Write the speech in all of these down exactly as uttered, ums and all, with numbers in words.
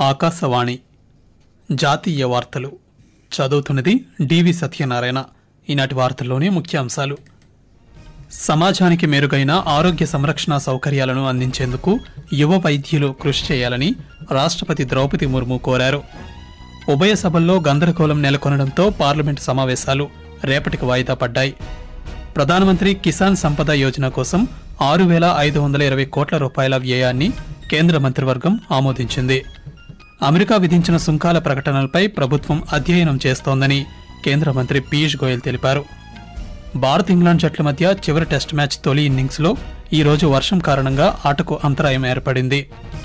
ఆకాశవాణి జాతీయ వార్తలు చదువుతున్నది డివి సత్యనారాయణ. ఈనాటి వార్తల్లోని ముఖ్యాంశాలు: సమాజానికి మెరుగైన ఆరోగ్య సంరక్షణ సౌకర్యాలను అందించేందుకు యువ వైద్యులు కృషి చేయాలని రాష్ట్రపతి ద్రౌపది ముర్ము కోరారు. ఉభయ సభల్లో గందరగోళం నెలకొనడంతో పార్లమెంటు సమావేశాలు రేపటికి వాయిదా పడ్డాయి. ప్రధానమంత్రి కిసాన్ సంపద యోజన కోసం ఆరు వేల ఐదు వందల ఇరవై కోట్ల రూపాయల వ్యయాన్ని కేంద్ర మంత్రివర్గం ఆమోదించింది. అమెరికా విధించిన సుంకాల ప్రకటనలపై ప్రభుత్వం అధ్యయనం చేస్తోందని కేంద్ర మంత్రి పీయూష్ గోయల్ తెలిపారు. భారత్ ఇంగ్లాండ్ జట్ల మధ్య చివరి టెస్ట్ మ్యాచ్ తొలి ఇన్నింగ్స్లో ఈ రోజు వర్షం కారణంగా ఆటకు అంతరాయం ఏర్పడింది.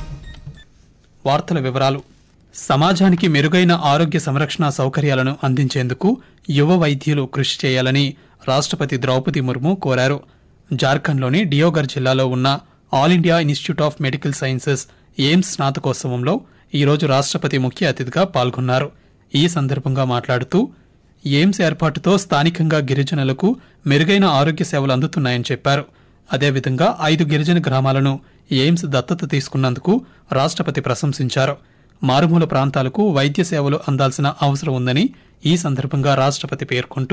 వార్తల వివరాలు: సమాజానికి మెరుగైన ఆరోగ్య సంరక్షణ సౌకర్యాలను అందించేందుకు యువ వైద్యులు కృషి చేయాలని రాష్ట్రపతి ద్రౌపది ముర్ము కోరారు. జార్ఖండ్లోని డియోగర్ జిల్లాలో ఉన్న All India Institute of Medical Sciences AIIMS స్నాతకోత్సవంలో ఈ రోజు రాష్ట్రపతి ముఖ్య అతిథిగా పాల్గొన్నారు. ఈ సందర్భంగా మాట్లాడుతూ ఎయిమ్స్ ఏర్పాటుతో స్థానికంగా గిరిజనులకు మెరుగైన ఆరోగ్య సేవలు అందుతున్నాయని చెప్పారు. అదేవిధంగా ఐదు గిరిజన గ్రామాలను ఎయిమ్స్ దత్తత తీసుకున్నందుకు రాష్ట్రపతి ప్రశంసించారు. మారుమూల ప్రాంతాలకు వైద్య సేవలు అందాల్సిన అవసరం ఉందని ఈ సందర్భంగా రాష్ట్రపతి పేర్కొంటూ,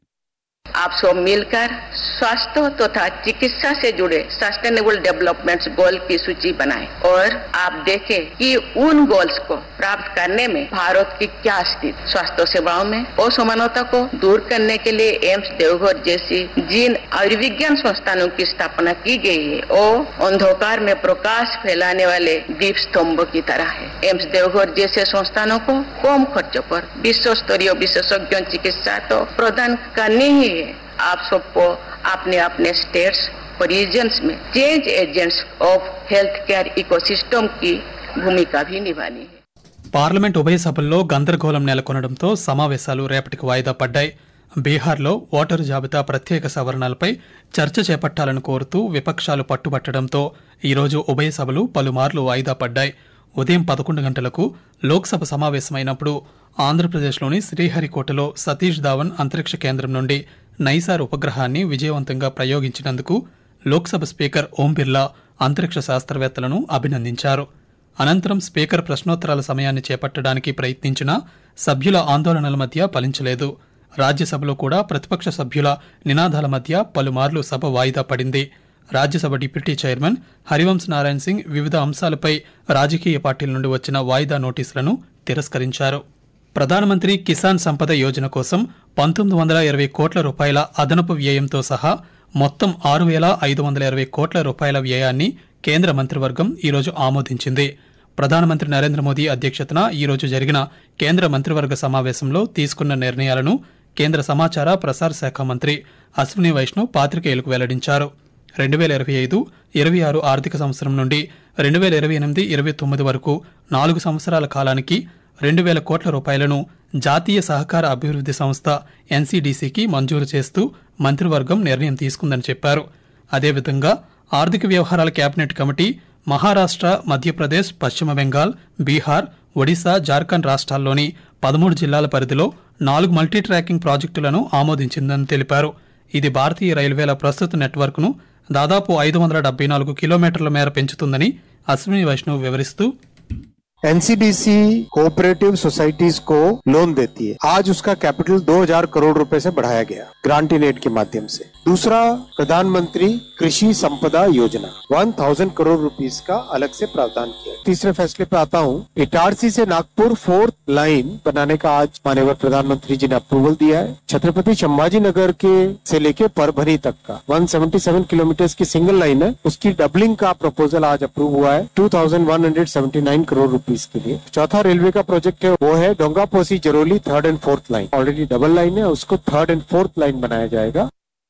आप सब मिलकर स्वास्थ्य तथा चिकित्सा से जुड़े सस्टेनेबल डेवलपमेंट्स गोल की सूची बनाएं और आप देखें कि उन गोल्स को प्राप्त करने में भारत की क्या स्थिति। स्वास्थ्य सेवाओं में असमानता को दूर करने के लिए एम्स देवघर जैसी जिन आयुर्विज्ञान संस्थानों की स्थापना की गई है वो अंधकार में प्रकाश फैलाने वाले दीप स्तंभों की तरह है। एम्स देवघर जैसे संस्थानों को कम खर्चों पर विश्व स्तरीय विशेषज्ञ चिकित्सा तो प्रदान करनी ही है। आप सबको अपने अपने स्टेट्स और रीजन्स में change agents of health care ecosystem की भूमिका भी निभानी है. పార్లమెంట్ ఉభయ సభల్లో గందరగోళం నెలకొనడంతో సమావేశాలు రేపటికి వాయిదా పడ్డాయి. బీహార్లో ఓటరు జాబితా ప్రత్యేక సవరణలపై చర్చ చేపట్టాలని కోరుతూ విపక్షాలు పట్టుబట్టడంతో ఈరోజు ఉభయ సభలు పలుమార్లు వాయిదా పడ్డాయి. ఉదయం పదకొండు గంటలకు లోక్సభ సమావేశమైనప్పుడు ఆంధ్రప్రదేశ్లోని శ్రీహరికోటలో సతీష్ ధావన్ అంతరిక్ష కేంద్రం నుండి నైసార్ ఉపగ్రహాన్ని విజయవంతంగా ప్రయోగించినందుకు లోక్సభ స్పీకర్ ఓం బిర్లా అంతరిక్ష శాస్త్రవేత్తలను అభినందించారు. అనంతరం స్పీకర్ ప్రశ్నోత్తరాల సమయాన్ని చేపట్టడానికి ప్రయత్నించినా సభ్యుల ఆందోళనల మధ్య ఫలించలేదు. రాజ్యసభలో కూడా ప్రతిపక్ష సభ్యుల నినాదాల మధ్య పలుమార్లు సభ వాయిదా పడింది. రాజ్యసభ డిప్యూటీ చైర్మన్ హరివంశ్ నారాయణ్ సింగ్ వివిధ అంశాలపై రాజకీయ పార్టీల నుండి వచ్చిన వాయిదా నోటీసులను తిరస్కరించారు. ప్రధానమంత్రి కిసాన్ సంపద యోజన కోసం పంతొమ్మిది వందల ఇరవై కోట్ల రూపాయల అదనపు వ్యయంతో సహా మొత్తం ఆరు వేల ఐదు వందల ఇరవై కోట్ల రూపాయల వ్యయాన్ని కేంద్ర మంత్రివర్గం ఈరోజు ఆమోదించింది. ప్రధానమంత్రి నరేంద్ర మోదీ అధ్యక్షతన ఈరోజు జరిగిన కేంద్ర మంత్రివర్గ సమావేశంలో తీసుకున్న నిర్ణయాలను కేంద్ర సమాచార ప్రసార శాఖ మంత్రి అశ్విని వైష్ణవ్ పాత్రికేయులకు వెల్లడించారు. రెండు వేల ఇరవై ఐదు ఇరవై ఆరు ఆర్థిక సంవత్సరం నుండి రెండు వేల ఇరవై ఎనిమిది ఇరవై తొమ్మిది వరకు నాలుగు సంవత్సరాల కాలానికి రెండు వేల కోట్ల రూపాయలను జాతీయ సహకార అభివృద్ది సంస్థ ఎన్సీడీసీకి మంజూరు చేస్తూ మంత్రివర్గం నిర్ణయం తీసుకుందని చెప్పారు. అదేవిధంగా ఆర్థిక వ్యవహారాల కేబినెట్ కమిటీ మహారాష్ట్ర, మధ్యప్రదేశ్, పశ్చిమ బెంగాల్, బీహార్, ఒడిశా, జార్ఖండ్ రాష్ట్రాల్లోని పదమూడు జిల్లాల పరిధిలో నాలుగు మల్టీ ట్రాకింగ్ ప్రాజెక్టులను ఆమోదించిందని తెలిపారు. ఇది భారతీయ రైల్వేల ప్రస్తుత నెట్వర్క్ను దాదాపు ఐదు వందల డెబ్బై నాలుగు కిలోమీటర్ల మేర పెంచుతుందని అశ్విని వైష్ణవ్ వివరిస్తూ, एनसीडीसी कोऑपरेटिव सोसाइटीज को लोन देती है. आज उसका कैपिटल दो हज़ार करोड़ रुपए से बढ़ाया गया ग्रांट इन एड के माध्यम से. दूसरा, प्रधानमंत्री कृषि संपदा योजना एक हज़ार करोड़ रुपीस का अलग से प्रावधान किया. तीसरे फैसले पे आता हूँ. इटारसी से नागपुर फोर्थ लाइन बनाने का आज माननीय प्रधानमंत्री जी ने अप्रूवल दिया है. छत्रपति संभाजी नगर के से लेके परभनी तक का एक सौ सतहत्तर किलोमीटर की सिंगल लाइन है, उसकी डबलिंग का प्रपोजल आज अप्रूव हुआ है दो हज़ार एक सौ उन्यासी करोड़ रुपीस के लिए. चौथा रेलवे का प्रोजेक्ट है वो है Dongaposi Jaroli third and fourth line. Already double line है, उसको थर्ड एंड फोर्थ लाइन बनाया जाएगा.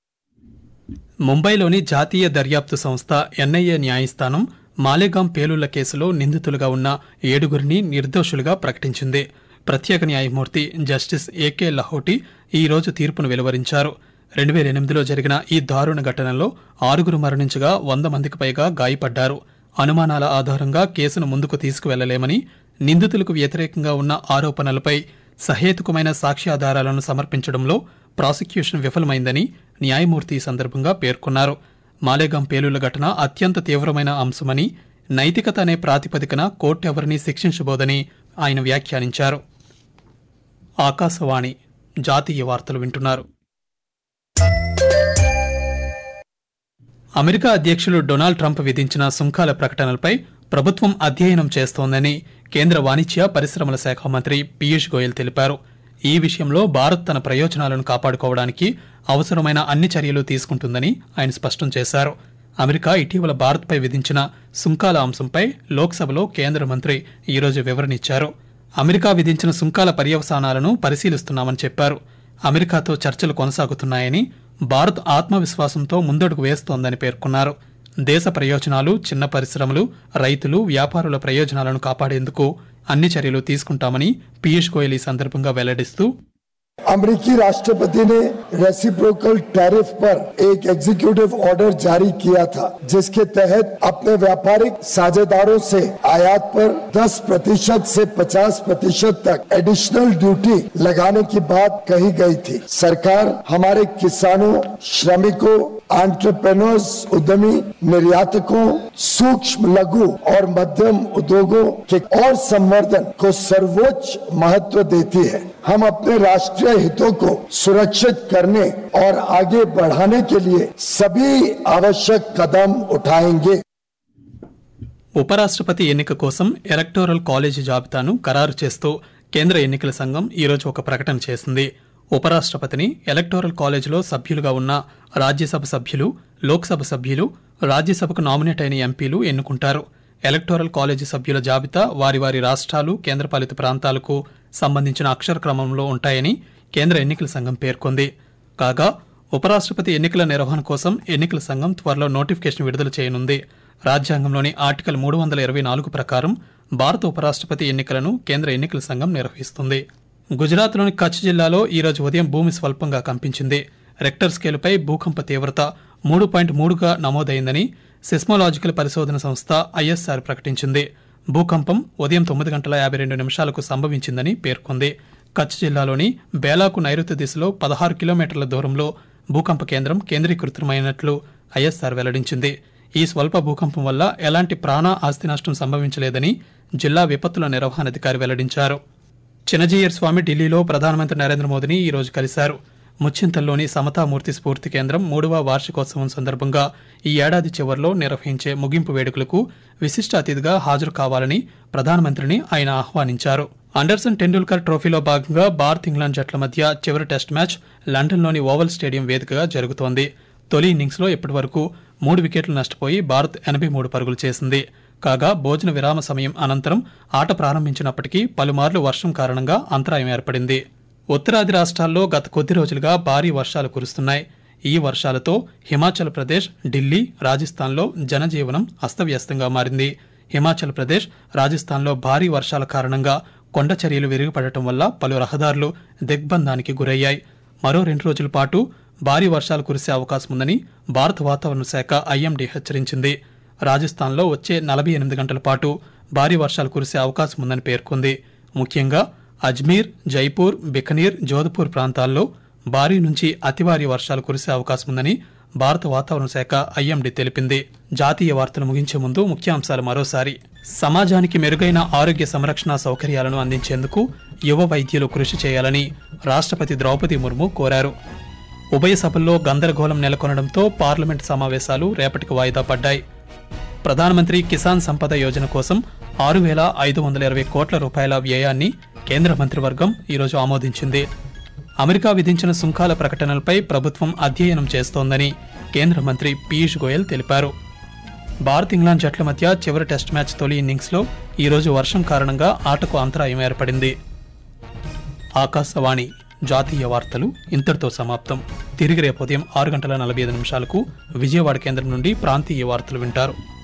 ముంబైలోని జాతీయ దర్యాప్తు సంస్థ ఎన్ఐఏ న్యాయస్థానం మాలేగాం పేలుళ్ల కేసులో నిందితులుగా ఉన్న ఏడుగురిని నిర్దోషులుగా ప్రకటించింది. ప్రత్యేక న్యాయమూర్తి జస్టిస్ ఏకే లహోటి ఈ రోజు తీర్పును వెలువరించారు. రెండు వేల ఎనిమిదిలో జరిగిన ఈ దారుణ ఘటనలో ఆరుగురు మరణించగా వంద మందికి పైగా గాయపడ్డారు. అనుమానాల ఆధారంగా కేసును ముందుకు తీసుకువెళ్లలేమని, నిందితులకు వ్యతిరేకంగా ఉన్న ఆరోపణలపై సహేతుకమైన సాక్ష్యాధారాలను సమర్పించడంలో ప్రాసిక్యూషన్ విఫలమైందని న్యాయమూర్తి ఈ సందర్భంగా పేర్కొన్నారు. మాలేగాం పేలుళ్ల ఘటన అత్యంత తీవ్రమైన అంశమని, నైతికత అనే ప్రాతిపదికన కోర్టు ఎవరిని శిక్షించబోదని ఆయన వ్యాఖ్యానించారు. ఆకాశవాణి జాతీయ వార్తలు వింటున్నారు. అమెరికా అధ్యక్షులు డొనాల్డ్ ట్రంప్ విధించిన సుంకాల ప్రకటనలపై ప్రభుత్వం అధ్యయనం చేస్తోందని కేంద్ర వాణిజ్య పరిశ్రమల శాఖ మంత్రి పీయూష్ గోయల్ తెలిపారు. ఈ విషయంలో భారత్ తన ప్రయోజనాలను కాపాడుకోవడానికి అవసరమైన అన్ని చర్యలు తీసుకుంటుందని ఆయన స్పష్టం చేశారు. అమెరికా ఇటీవల భారత్పై విధించిన సుంకాల అంశంపై లోక్సభలో కేంద్ర మంత్రి ఈరోజు వివరణిచ్చారు. అమెరికా విధించిన సుంకాల పర్యవసానాలను పరిశీలిస్తున్నామని చెప్పారు. అమెరికాతో చర్చలు కొనసాగుతున్నాయని, భారత్ ఆత్మవిశ్వాసంతో ముందడుగు వేస్తోందని పేర్కొన్నారు. దేశ ప్రయోజనాలు, చిన్న పరిశ్రమలు, రైతులు, వ్యాపారుల ప్రయోజనాలను కాపాడేందుకు అన్ని చర్యలు తీసుకుంటామని పీయూష్ గోయల్ ఈ సందర్భంగా వెల్లడిస్తూ, अमेरिकी राष्ट्रपति ने रेसिप्रोकल टैरिफ पर एक एग्जीक्यूटिव ऑर्डर जारी किया था, जिसके तहत अपने व्यापारिक साझेदारों से आयात पर दस प्रतिशत से पचास प्रतिशत तक एडिशनल ड्यूटी लगाने की बात कही गई थी. सरकार हमारे किसानों, श्रमिकों, एंटरप्रेन्योर्स, उद्यमी, निर्यातकों, सूक्ष्म, लघु और मध्यम उद्योगों के और संवर्धन को सर्वोच्च महत्व देती है. हम अपने राष्ट्रीय हितों को सुरक्षित करने और आगे बढ़ाने के लिए सभी आवश्यक कदम उठाएंगे. ఉపరాష్ట్రపతి ఎన్నిక కోసం ఎలక్టోరల్ కాలేజీ జాబితాను ఖరారు చేస్తూ కేంద్ర ఎన్నికల సంఘం ఈరోజు ఒక ప్రకటన చేసింది. ఉపరాష్ట్రపతిని ఎలక్టోరల్ కాలేజీలో సభ్యులుగా ఉన్న రాజ్యసభ సభ్యులు, లోక్సభ సభ్యులు, రాజ్యసభకు నామినేట్ అయిన ఎంపీలు ఎన్నుకుంటారు. ఎలక్టోరల్ కాలేజీ సభ్యుల జాబితా వారి వారి రాష్ట్రాలు, కేంద్రపాలిత ప్రాంతాలకు సంబంధించిన అక్షర క్రమంలో ఉంటాయని కేంద్ర ఎన్నికల సంఘం పేర్కొంది. కాగా ఉపరాష్ట్రపతి ఎన్నికల నిర్వహణ కోసం ఎన్నికల సంఘం త్వరలో నోటిఫికేషన్ విడుదల చేయనుంది. రాజ్యాంగంలోని ఆర్టికల్ మూడు వందల ఇరవై నాలుగు ప్రకారం భారత ఉపరాష్ట్రపతి ఎన్నికలను కేంద్ర ఎన్నికల సంఘం నిర్వహిస్తుంది. గుజరాత్లోని కచ్ జిల్లాలో ఈరోజు ఉదయం భూమి స్వల్పంగా కంపించింది. రెక్టర్ స్కేలుపై భూకంప తీవ్రత మూడు పాయింట్ మూడుగా నమోదైందని సిస్మోలాజికల్ పరిశోధన సంస్థ ఐఎస్ఆర్ ప్రకటించింది. భూకంపం ఉదయం తొమ్మిది గంటల యాభై రెండు నిమిషాలకు సంభవించిందని పేర్కొంది. కచ్ జిల్లాలోని బేలాకు నైరుతి దిశలో పదహారు కిలోమీటర్ల దూరంలో భూకంప కేంద్రం కేంద్రీకృతమైనట్లు ఐఎస్ఆర్ వెల్లడించింది. ఈ స్వల్ప భూకంపం వల్ల ఎలాంటి ప్రాణ ఆస్తి నష్టం సంభవించలేదని జిల్లా విపత్తుల నిర్వహణాధికారి వెల్లడించారు. చినజీయర్ స్వామి ఢిల్లీలో ప్రధానమంత్రి నరేంద్ర మోదీని ఈ రోజు కలిశారు. ముచ్చింతల్లోని సమతామూర్తి స్ఫూర్తి కేంద్రం మూడవ వార్షికోత్సవం సందర్భంగా ఈ ఏడాది చివరిలో నిర్వహించే ముగింపు వేడుకలకు విశిష్ట అతిథిగా హాజరు కావాలని ప్రధానమంత్రిని ఆయన ఆహ్వానించారు. అండర్సన్ టెండూల్కర్ ట్రోఫీలో భాగంగా భారత్ ఇంగ్లాండ్ జట్ల మధ్య చివరి టెస్ట్ మ్యాచ్ లండన్లోని ఓవల్ స్టేడియం వేదికగా జరుగుతోంది. తొలి ఇన్నింగ్స్లో ఇప్పటి వరకు మూడు వికెట్లు నష్టపోయి భారత్ ఎనభై మూడు పరుగులు చేసింది. కాగా భోజన విరామ సమయం అనంతరం ఆట ప్రారంభించినప్పటికీ పలుమార్లు వర్షం కారణంగా అంతరాయం ఏర్పడింది. ఉత్తరాది రాష్ట్రాల్లో గత కొద్ది రోజులుగా భారీ వర్షాలు కురుస్తున్నాయి. ఈ వర్షాలతో హిమాచల్ ప్రదేశ్, ఢిల్లీ, రాజస్థాన్లో జనజీవనం అస్తవ్యస్తంగా మారింది. హిమాచల్ ప్రదేశ్, రాజస్థాన్లో భారీ వర్షాల కారణంగా కొండ చర్యలు విరిగిపడటం వల్ల పలు రహదారులు దిగ్బంధానికి గురయ్యాయి. మరో రెండు రోజుల పాటు భారీ వర్షాలు కురిసే అవకాశం ఉందని భారత వాతావరణ శాఖ ఐఎండీ హెచ్చరించింది. రాజస్థాన్లో వచ్చే నలభై ఎనిమిది గంటల పాటు భారీ వర్షాలు కురిసే అవకాశం ఉందని పేర్కొంది. ముఖ్యంగా అజ్మీర్, జైపూర్, బికనీర్, జోధ్పూర్ ప్రాంతాల్లో భారీ నుంచి అతి భారీ వర్షాలు కురిసే అవకాశం ఉందని భారత వాతావరణ శాఖ ఐఎండీ తెలిపింది. జాతీయ వార్తలు ముగించే ముందు ముఖ్యాంశాలు మరోసారి. సమాజానికి మెరుగైన ఆరోగ్య సంరక్షణ సౌకర్యాలను అందించేందుకు యువ వైద్యులు కృషి చేయాలని రాష్ట్రపతి ద్రౌపది ముర్ము కోరారు. ఉభయ సభల్లో గందరగోళం నెలకొనడంతో పార్లమెంటు సమావేశాలు రేపటికి వాయిదా పడ్డాయి. ప్రధానమంత్రి కిసాన్ సంపద యోజన కోసం ఆరు వేల ఐదు వందల ఇరవై కోట్ల రూపాయల వ్యయాన్ని కేంద్ర మంత్రివర్గం ఈరోజు ఆమోదించింది. అమెరికా విధించిన సుంకాల ప్రకటనలపై ప్రభుత్వం అధ్యయనం చేస్తోందని కేంద్ర మంత్రి పీయూష్ గోయల్ తెలిపారు. భారత్ ఇంగ్లాండ్ జట్ల మధ్య చివరి టెస్ట్ మ్యాచ్ తొలి ఇన్నింగ్స్లో ఈరోజు వర్షం కారణంగా ఆటకు అంతరాయం ఏర్పడింది. ఆకాశవాణి జాతీయ వార్తలు ఇంతటితో సమాప్తం. తిరిగి రేపు ఉదయం ఆరు గంటల నలభై ఐదు నిమిషాలకు విజయవాడ కేంద్రం నుండి ప్రాంతీయ వార్తలు వింటారు.